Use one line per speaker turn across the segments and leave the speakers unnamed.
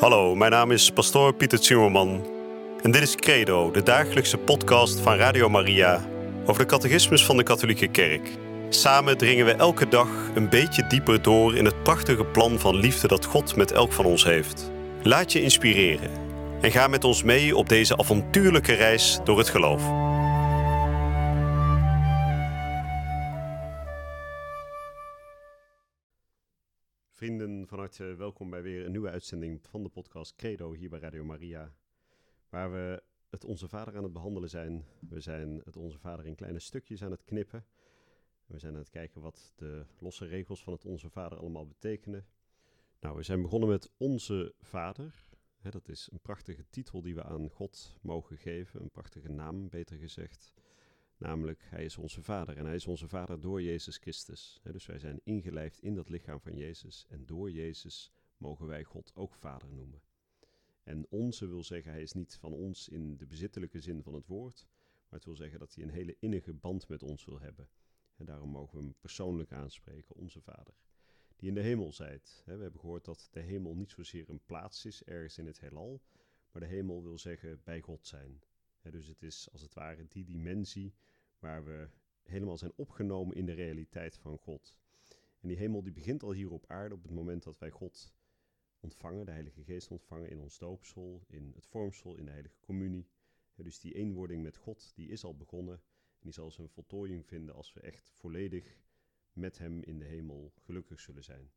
Hallo, mijn naam is pastoor Pieter Zimmerman en dit is Credo, de dagelijkse podcast van Radio Maria over de catechismus van de Katholieke Kerk. Samen dringen we elke dag een beetje dieper door in het prachtige plan van liefde dat God met elk van ons heeft. Laat je inspireren en ga met ons mee op deze avontuurlijke reis door het geloof. Vrienden, van harte welkom bij weer een nieuwe uitzending van de podcast Credo hier bij Radio Maria. Waar we het Onze Vader aan het behandelen zijn. We zijn het Onze Vader in kleine stukjes aan het knippen. We zijn aan het kijken wat de losse regels van het Onze Vader allemaal betekenen. Nou, we zijn begonnen met Onze Vader. Dat is een prachtige titel die we aan God mogen geven. Een prachtige naam, beter gezegd. Namelijk, hij is onze Vader en hij is onze Vader door Jezus Christus. Dus wij zijn ingelijfd in dat lichaam van Jezus en door Jezus mogen wij God ook Vader noemen. En onze wil zeggen, hij is niet van ons in de bezittelijke zin van het woord, maar het wil zeggen dat hij een hele innige band met ons wil hebben. En daarom mogen we hem persoonlijk aanspreken, onze Vader, die in de hemel zijt. We hebben gehoord dat de hemel niet zozeer een plaats is ergens in het heelal, maar de hemel wil zeggen bij God zijn. Dus het is als het ware die dimensie waar we helemaal zijn opgenomen in de realiteit van God. En die hemel die begint al hier op aarde op het moment dat wij God ontvangen, de Heilige Geest ontvangen in ons doopsel, in het vormsel, in de Heilige Communie. Dus die eenwording met God, die is al begonnen en die zal zijn voltooiing vinden als we echt volledig met hem in de hemel gelukkig zullen zijn.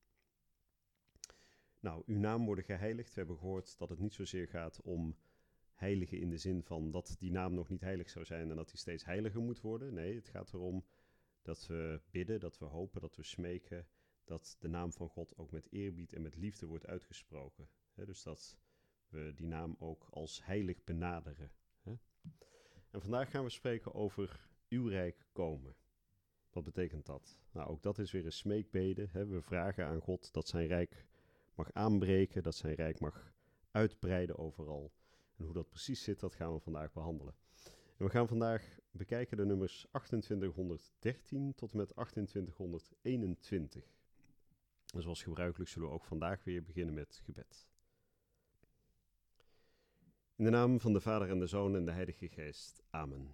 Nou, uw naam worden geheiligd. We hebben gehoord dat het niet zozeer gaat om heilige in de zin van dat die naam nog niet heilig zou zijn en dat die steeds heiliger moet worden. Nee, het gaat erom dat we bidden, dat we hopen, dat we smeken, dat de naam van God ook met eerbied en met liefde wordt uitgesproken. Dus dat we die naam ook als heilig benaderen. En vandaag gaan we spreken over uw rijk komen. Wat betekent dat? Nou, ook dat is weer een smeekbede. We vragen aan God dat zijn rijk mag aanbreken, dat zijn rijk mag uitbreiden overal. En hoe dat precies zit, dat gaan we vandaag behandelen. En we gaan vandaag bekijken de nummers 2813 tot en met 2821. En zoals gebruikelijk zullen we ook vandaag weer beginnen met gebed. In de naam van de Vader en de Zoon en de Heilige Geest. Amen.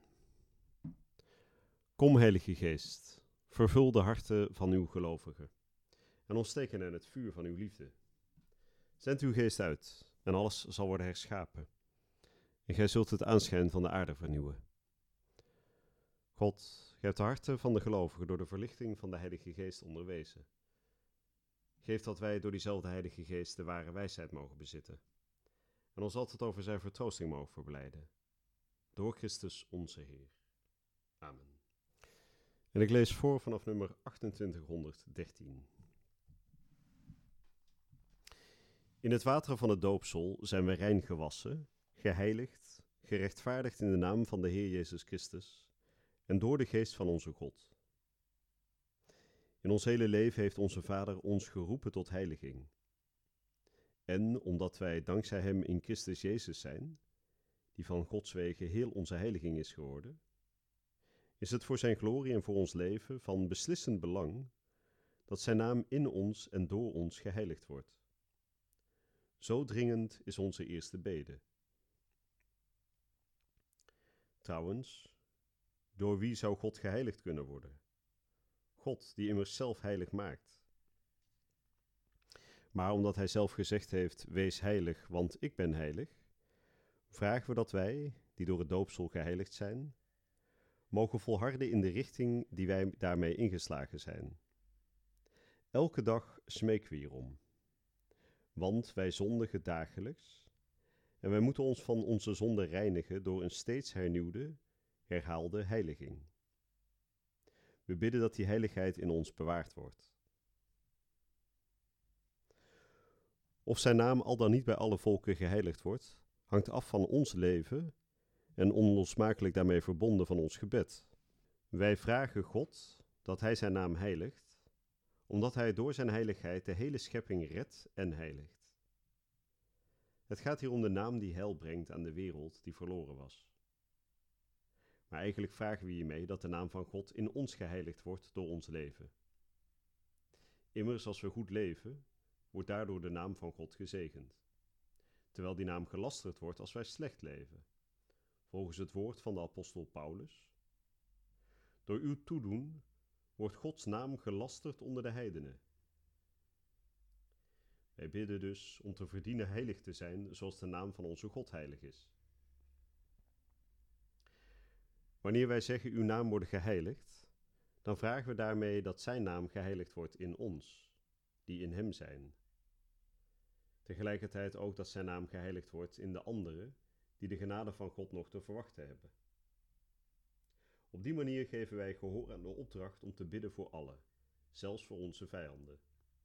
Kom, Heilige Geest, vervul de harten van uw gelovigen en ontsteek hen in het vuur van uw liefde. Zend uw geest uit en alles zal worden herschapen. En gij zult het aanschijn van de aarde vernieuwen. God, gij hebt de harten van de gelovigen door de verlichting van de Heilige Geest onderwezen. Geef dat wij door diezelfde Heilige Geest de ware wijsheid mogen bezitten. En ons altijd over zijn vertroosting mogen verblijden. Door Christus onze Heer. Amen. En ik lees voor vanaf nummer 2813. In het water van het doopsel zijn we rein gewassen, geheiligd, gerechtvaardigd in de naam van de Heer Jezus Christus en door de geest van onze God. In ons hele leven heeft onze Vader ons geroepen tot heiliging. En omdat wij dankzij hem in Christus Jezus zijn, die van Gods wegen heel onze heiliging is geworden, is het voor zijn glorie en voor ons leven van beslissend belang dat zijn naam in ons en door ons geheiligd wordt. Zo dringend is onze eerste bede. Trouwens, door wie zou God geheiligd kunnen worden? God, die immers zelf heilig maakt. Maar omdat hij zelf gezegd heeft, wees heilig, want ik ben heilig, vragen we dat wij, die door het doopsel geheiligd zijn, mogen volharden in de richting die wij daarmee ingeslagen zijn. Elke dag smeken we hierom. Want wij zondigen dagelijks en wij moeten ons van onze zonde reinigen door een steeds hernieuwde, herhaalde heiliging. We bidden dat die heiligheid in ons bewaard wordt. Of zijn naam al dan niet bij alle volken geheiligd wordt, hangt af van ons leven en onlosmakelijk daarmee verbonden van ons gebed. Wij vragen God dat hij zijn naam heiligt, omdat hij door zijn heiligheid de hele schepping redt en heiligt. Het gaat hier om de naam die heil brengt aan de wereld die verloren was. Maar eigenlijk vragen we hiermee dat de naam van God in ons geheiligd wordt door ons leven. Immers, als we goed leven, wordt daardoor de naam van God gezegend. terwijl die naam gelasterd wordt als wij slecht leven. Volgens het woord van de apostel Paulus: door uw toedoen wordt Gods naam gelasterd onder de heidenen. Wij bidden dus om te verdienen heilig te zijn, zoals de naam van onze God heilig is. Wanneer wij zeggen uw naam wordt geheiligd, dan vragen we daarmee dat zijn naam geheiligd wordt in ons, die in hem zijn. Tegelijkertijd ook dat zijn naam geheiligd wordt in de anderen, die de genade van God nog te verwachten hebben. Op die manier geven wij gehoor aan de opdracht om te bidden voor allen, zelfs voor onze vijanden.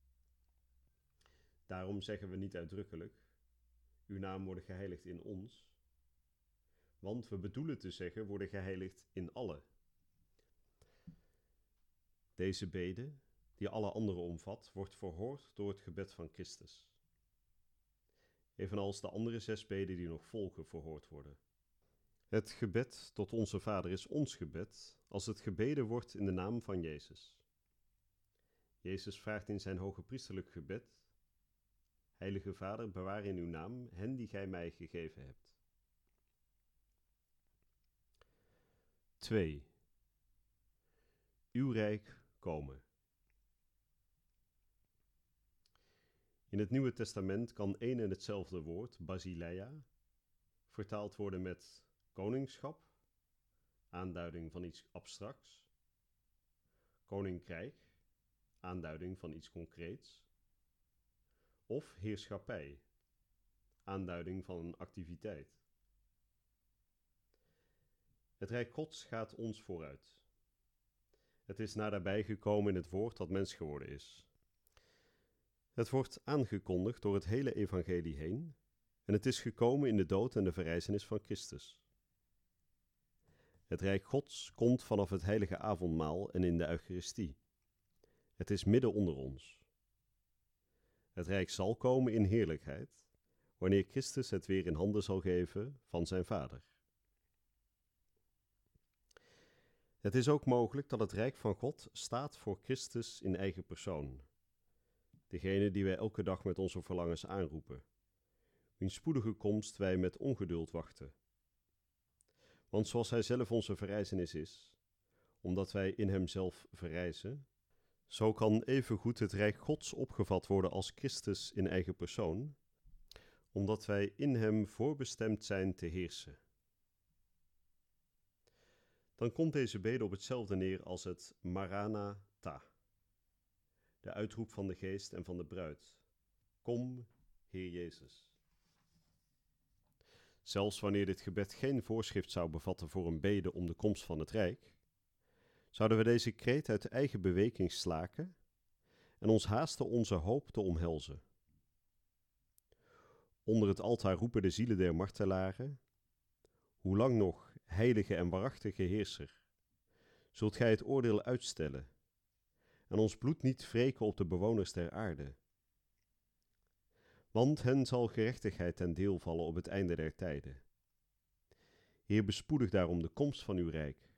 Daarom zeggen we niet uitdrukkelijk: uw naam wordt geheiligd in ons, want we bedoelen te zeggen worden geheiligd in allen. Deze bede, die alle anderen omvat, wordt verhoord door het gebed van Christus. Evenals de andere 6 beden die nog volgen verhoord worden. Het gebed tot onze Vader is ons gebed als het gebeden wordt in de naam van Jezus. Jezus vraagt in zijn hogepriesterlijk gebed: Heilige Vader, bewaar in uw naam hen die gij mij gegeven hebt. 2. Uw rijk komen. In het Nieuwe Testament kan één en hetzelfde woord, basileia, vertaald worden met koningschap, aanduiding van iets abstracts, koninkrijk, aanduiding van iets concreets, of heerschappij, aanduiding van een activiteit. Het Rijk Gods gaat ons vooruit. Het is naderbij gekomen in het woord dat mens geworden is. Het wordt aangekondigd door het hele evangelie heen en het is gekomen in de dood en de verrijzenis van Christus. Het Rijk Gods komt vanaf het heilige avondmaal en in de Eucharistie. Het is midden onder ons. Het Rijk zal komen in heerlijkheid, wanneer Christus het weer in handen zal geven van zijn Vader. Het is ook mogelijk dat het Rijk van God staat voor Christus in eigen persoon. Degene die wij elke dag met onze verlangens aanroepen, wiens spoedige komst wij met ongeduld wachten. Want zoals hij zelf onze verrijzenis is, omdat wij in hem zelf verrijzen, zo kan evengoed het Rijk Gods opgevat worden als Christus in eigen persoon, omdat wij in hem voorbestemd zijn te heersen. Dan komt deze bede op hetzelfde neer als het Maranatha, de uitroep van de geest en van de bruid. Kom, Heer Jezus. Zelfs wanneer dit gebed geen voorschrift zou bevatten voor een bede om de komst van het Rijk, zouden we deze kreet uit eigen beweking slaken en ons haasten onze hoop te omhelzen. Onder het altaar roepen de zielen der martelaren: hoe lang nog, heilige en waarachtige Heerser, zult gij het oordeel uitstellen en ons bloed niet wreken op de bewoners der aarde? Want hen zal gerechtigheid ten deel vallen op het einde der tijden. Heer, bespoedig daarom de komst van uw rijk.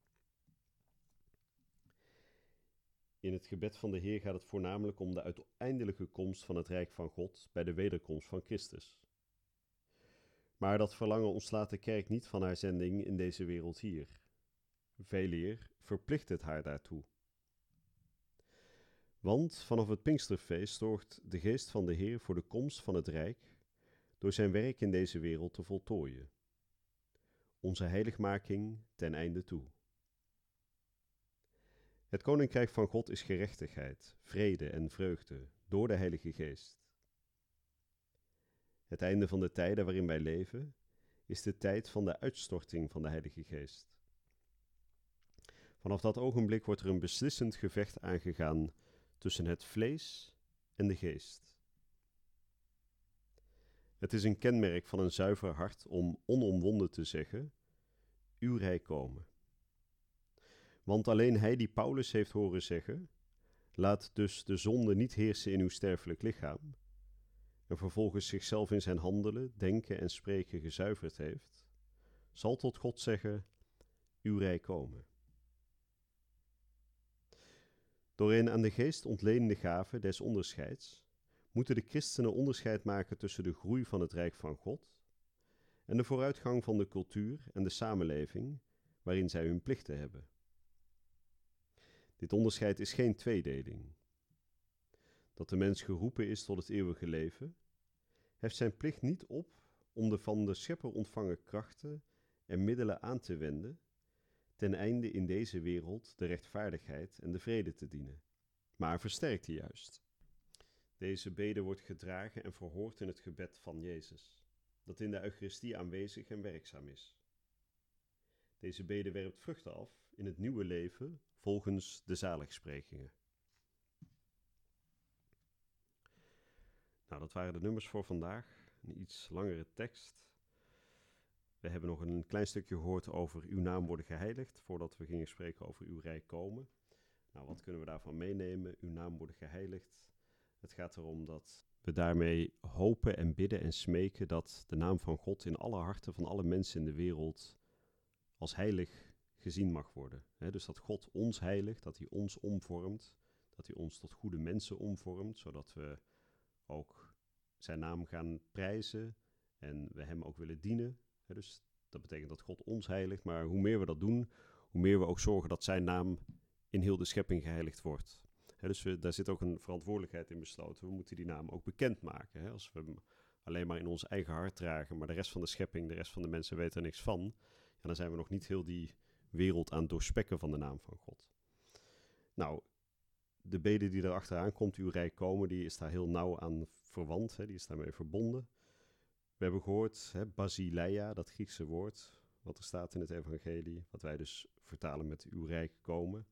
In het gebed van de Heer gaat het voornamelijk om de uiteindelijke komst van het Rijk van God bij de wederkomst van Christus. Maar dat verlangen ontslaat de kerk niet van haar zending in deze wereld hier. Veeleer verplicht het haar daartoe. Want vanaf het Pinksterfeest zorgt de geest van de Heer voor de komst van het Rijk door zijn werk in deze wereld te voltooien. Onze heiligmaking ten einde toe. Het Koninkrijk van God is gerechtigheid, vrede en vreugde door de Heilige Geest. Het einde van de tijden waarin wij leven is de tijd van de uitstorting van de Heilige Geest. Vanaf dat ogenblik wordt er een beslissend gevecht aangegaan tussen het vlees en de geest. Het is een kenmerk van een zuiver hart om onomwonden te zeggen: uw rijk komen. Want alleen hij die Paulus heeft horen zeggen: laat dus de zonde niet heersen in uw sterfelijk lichaam, en vervolgens zichzelf in zijn handelen, denken en spreken gezuiverd heeft, zal tot God zeggen: uw rijk komen. Door een aan de geest ontleende gave des onderscheids moeten de christenen onderscheid maken tussen de groei van het Rijk van God en de vooruitgang van de cultuur en de samenleving waarin zij hun plichten hebben. Dit onderscheid is geen tweedeling. Dat de mens geroepen is tot het eeuwige leven, heft zijn plicht niet op om de van de schepper ontvangen krachten en middelen aan te wenden, ten einde in deze wereld de rechtvaardigheid en de vrede te dienen, maar versterkt die juist. Deze bede wordt gedragen en verhoord in het gebed van Jezus, dat in de Eucharistie aanwezig en werkzaam is. Deze bede werpt vruchten af in het nieuwe leven volgens de zaligsprekingen. Nou, dat waren de nummers voor vandaag. Een iets langere tekst. We hebben nog een klein stukje gehoord over uw naam worden geheiligd, voordat we gingen spreken over uw rijk komen. Nou, wat kunnen we daarvan meenemen? Uw naam worden geheiligd. Het gaat erom dat we daarmee hopen en bidden en smeken dat de naam van God in alle harten van alle mensen in de wereld als heilig gezien mag worden. Dus dat God ons heiligt, dat hij ons omvormt, dat hij ons tot goede mensen omvormt, zodat we ook zijn naam gaan prijzen en we hem ook willen dienen. Dus dat betekent dat God ons heiligt, maar hoe meer we dat doen, hoe meer we ook zorgen dat zijn naam in heel de schepping geheiligd wordt. Dus daar zit ook een verantwoordelijkheid in besloten. We moeten die naam ook bekendmaken. Als we hem alleen maar in ons eigen hart dragen, maar de rest van de schepping, de rest van de mensen weten er niks van, ja, dan zijn we nog niet heel die wereld aan het doorspekken van de naam van God. Nou, de bede die erachteraan komt, uw rijk komen, die is daar heel nauw aan verwant, die is daarmee verbonden. We hebben gehoord, basileia, dat Griekse woord, wat er staat in het evangelie, wat wij dus vertalen met uw rijk komen.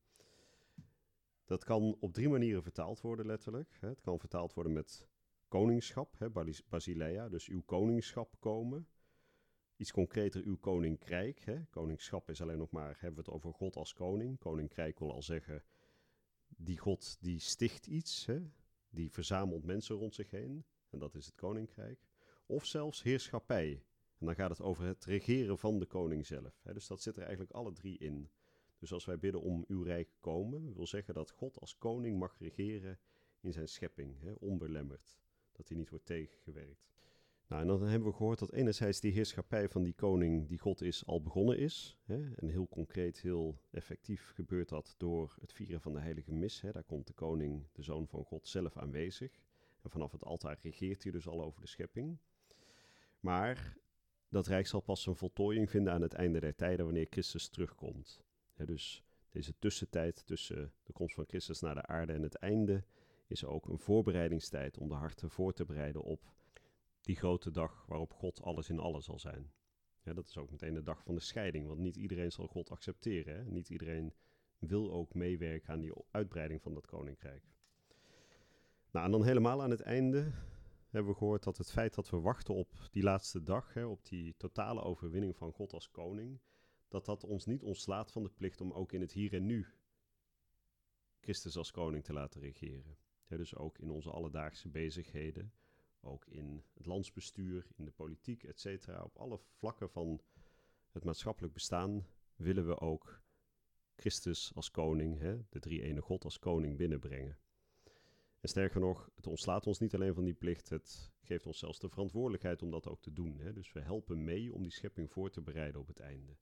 Dat kan op 3 manieren vertaald worden letterlijk. Het kan vertaald worden met koningschap, basileia, dus uw koningschap komen. Iets concreter, uw koninkrijk. Koningschap is alleen nog maar, hebben we het over God als koning. Koninkrijk wil al zeggen, die God die sticht iets, die verzamelt mensen rond zich heen. En dat is het koninkrijk. Of zelfs heerschappij. En dan gaat het over het regeren van de koning zelf. Dus dat zit er eigenlijk alle 3 in. Dus als wij bidden om uw rijk komen, wil zeggen dat God als koning mag regeren in zijn schepping, onbelemmerd. Dat hij niet wordt tegengewerkt. Nou, en dan hebben we gehoord dat enerzijds die heerschappij van die koning die God is al begonnen is. En heel concreet, heel effectief gebeurt dat door het vieren van de heilige mis. Daar komt de koning, de zoon van God, zelf aanwezig. En vanaf het altaar regeert hij dus al over de schepping. Maar dat rijk zal pas zijn voltooiing vinden aan het einde der tijden wanneer Christus terugkomt. Dus deze tussentijd tussen de komst van Christus naar de aarde en het einde is ook een voorbereidingstijd om de harten voor te bereiden op die grote dag waarop God alles in alles zal zijn. Dat is ook meteen de dag van de scheiding, want niet iedereen zal God accepteren. Niet iedereen wil ook meewerken aan die uitbreiding van dat koninkrijk. Nou, en dan helemaal aan het einde hebben we gehoord dat het feit dat we wachten op die laatste dag, op die totale overwinning van God als koning, dat ons niet ontslaat van de plicht om ook in het hier en nu Christus als koning te laten regeren. Dus ook in onze alledaagse bezigheden, ook in het landsbestuur, in de politiek, etc. Op alle vlakken van het maatschappelijk bestaan willen we ook Christus als koning, de drie-ene God als koning binnenbrengen. En sterker nog, het ontslaat ons niet alleen van die plicht, het geeft ons zelfs de verantwoordelijkheid om dat ook te doen. Dus we helpen mee om die schepping voor te bereiden op het einde.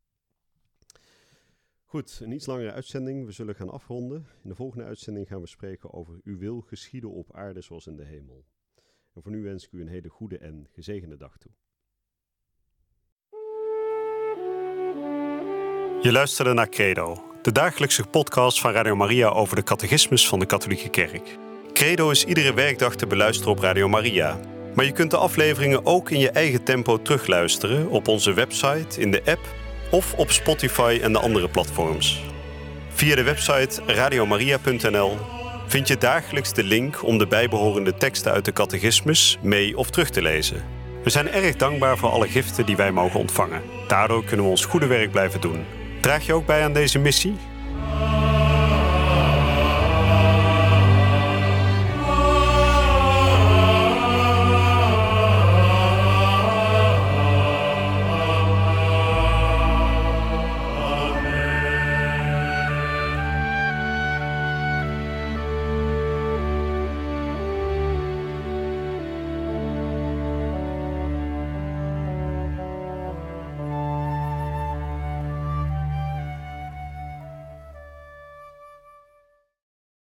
Goed, een iets langere uitzending. We zullen gaan afronden. In de volgende uitzending gaan we spreken over uw wil geschieden op aarde zoals in de hemel. En voor nu wens ik u een hele goede en gezegende dag toe.
Je luisterde naar Credo, de dagelijkse podcast van Radio Maria over de catechismus van de Katholieke Kerk. Credo is iedere werkdag te beluisteren op Radio Maria. Maar je kunt de afleveringen ook in je eigen tempo terugluisteren op onze website, in de app of op Spotify en de andere platforms. Via de website radiomaria.nl vind je dagelijks de link om de bijbehorende teksten uit de catechismus mee of terug te lezen. We zijn erg dankbaar voor alle giften die wij mogen ontvangen. Daardoor kunnen we ons goede werk blijven doen. Draag je ook bij aan deze missie?